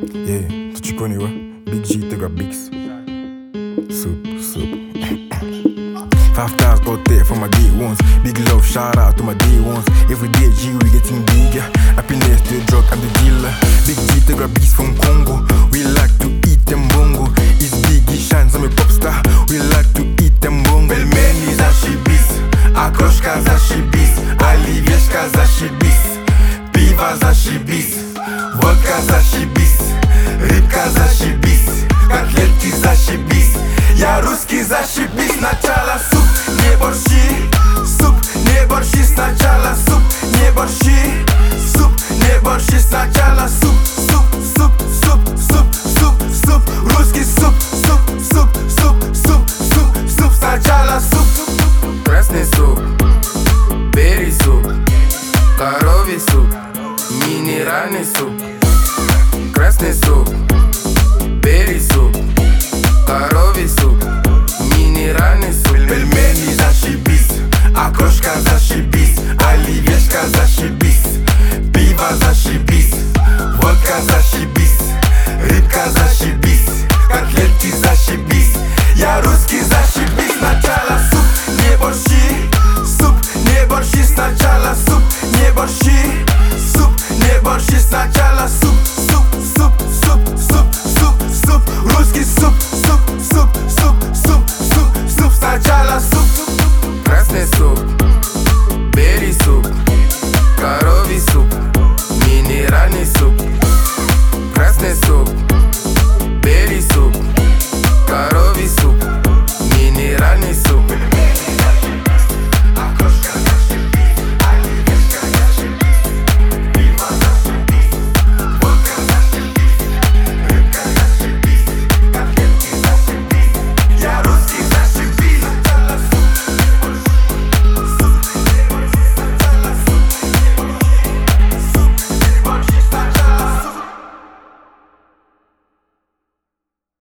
Yeah, tu connais, ouais. Big G, te got Bix. Soup. Five stars out there for my day ones. Big love, shout out to my day ones. Every day G, we getting bigger. Happiness to the drug, I'm the dealer. Big G, te got Bix from Congo. We like to eat them bongo. It's big, he shines, I'm a pop star. We like to eat them bongo. Pelmeni za shibis, akroshka za shibis, alivieshka za shibis, piva za shibis, vodka za shibis, rybka za shibis, kotletki za shibis, jaruski za shibis. Sначала суп, не борщи, суп, не борщи. Сначала суп, не борщи, суп, не борщи. Сначала суп. Русский суп. Сначала суп. Красный суп, бери суп, коровий суп, минеральный суп. Красный суп, бери суп, коровий суп, минеральный суп. Пельмени зашибись, окрошка зашибись, оливьешка зашибись, пиво зашибись, водка зашибись, рыбка зашибись, котлетки зашибись, я русский зашибись. Сначала суп, не борщи, суп, не борщи. Сначала суп, не борщи, суп, не борщи. Сначала суп.